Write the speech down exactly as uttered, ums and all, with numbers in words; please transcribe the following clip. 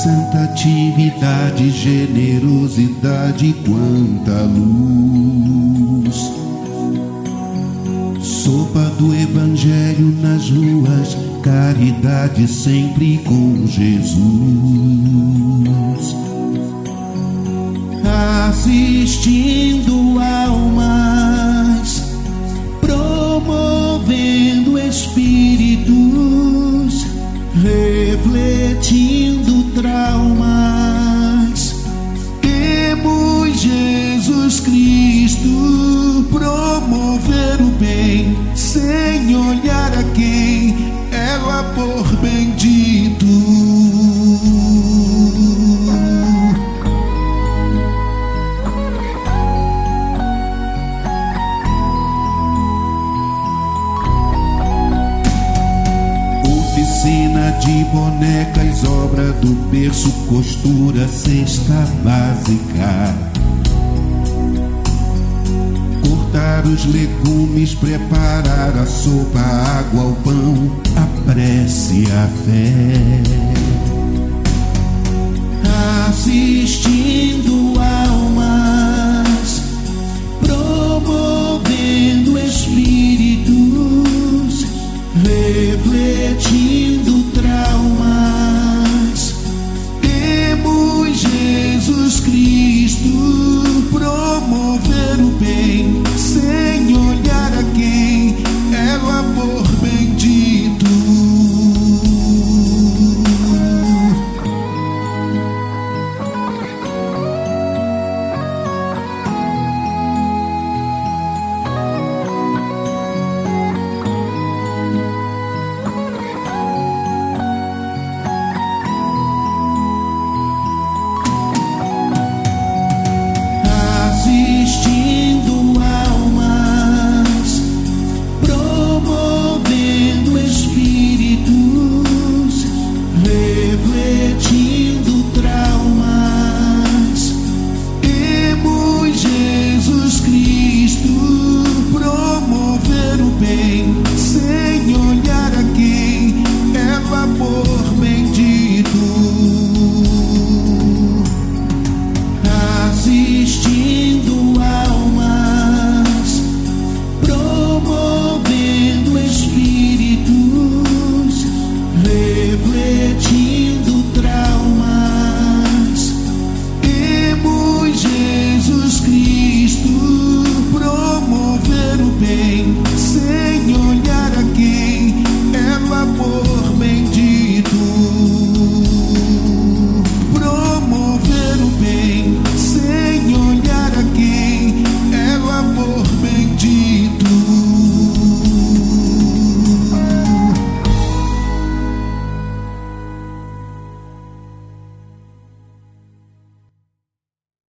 Santa atividade, generosidade, quanta luz. Sopa do Evangelho nas ruas, caridade sempre com Jesus. Assistindo almas, promovendo espíritos, refletindo traumas. Temos Jesus Cristo, promover o bem, sem olhar a quem, ela por bendito. Oficina de bonecas, obra do berço, costura, cesta básica. Cortar os legumes, preparar a sopa, a água, o pão, a prece, a fé. Assistindo a